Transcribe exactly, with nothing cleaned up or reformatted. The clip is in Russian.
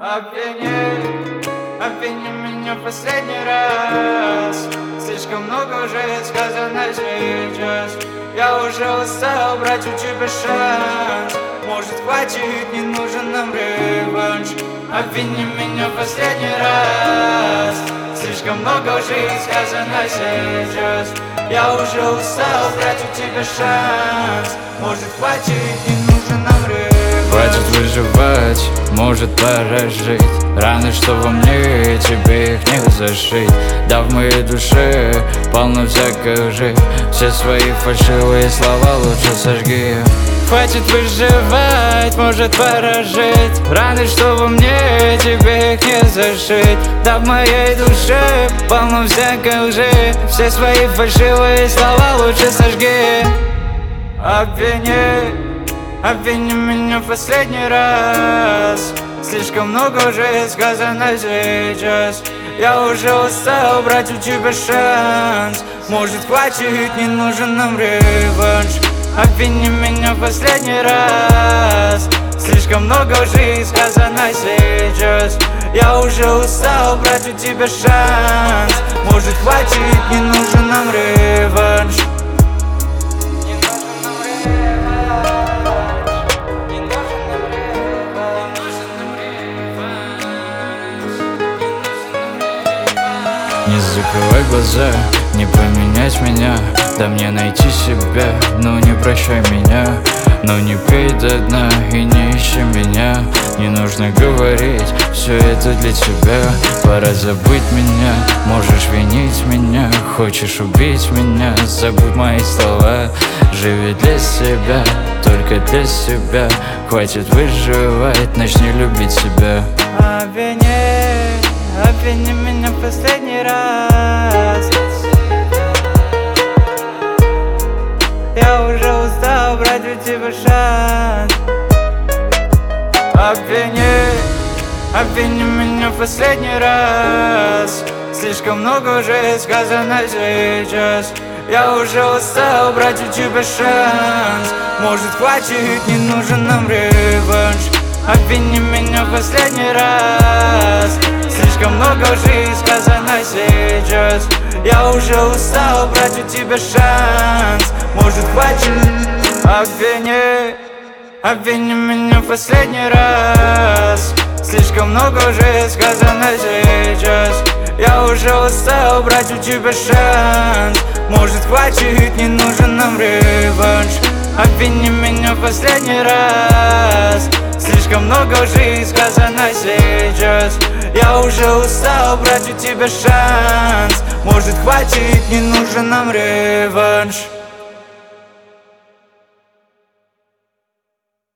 Обвини, обвини меня в последний раз. Слишком много уже сказано сейчас. Я уже устал брать у тебя шанс. Может, хватит, не нужен нам реванш. Обвини меня в последний раз. Слишком много уже сказано сейчас. Я уже устал брать у тебя шанс. Может, хватит, не нужен нам реванш. Хватит выживать, может пора жить. Раны, что во мне, тебе их не зашить. Да в моей душе полно всякой лжи. Все свои фальшивые слова лучше сожги. Хватит выживать, может пора жить. Раны, что во мне, тебе их не зашить. Да в моей душе полно всякой лжи. Все свои фальшивые слова лучше сожги. Обвини, обвини меня в последний раз. Слишком много уже сказано сейчас. Я уже устал брать у тебя шанс. Может, хватит, не нужен нам реванш. Обвини меня в последний раз. Слишком много уже сказано сейчас. Я уже устал брать у тебя шанс. Может, хватит, не нужен нам реванш. Не закрывай глаза, не поменять меня. Да мне найти себя, но не прощай меня. Но не пей до дна и не ищи меня. Не нужно говорить, все это для тебя. Пора забыть меня, можешь винить меня. Хочешь убить меня, забудь мои слова. Живи для себя, только для себя. Хватит выживать, начни любить себя. Обвини, обвини меня в последний раз. Я уже устал брать у тебя шанс. Обвини, обвини меня в последний раз. Слишком много уже сказано сейчас. Я уже устал брать у тебя шанс. Может, хватит, не нужен нам реванш. Обвини меня в последний раз. Слишком много уже сказано сейчас. Я уже устал брать у тебя шанс. Может, хватит. Обвини, обвини меня в последний раз. Слишком много уже сказано сейчас. Я уже устал брать у тебя шанс. Может, хватит, не нужен нам реванш. Обвини меня в последний раз. Слишком много уже сказано сейчас. Я уже устал брать у тебя шанс. Может, хватит, не нужен нам реванш.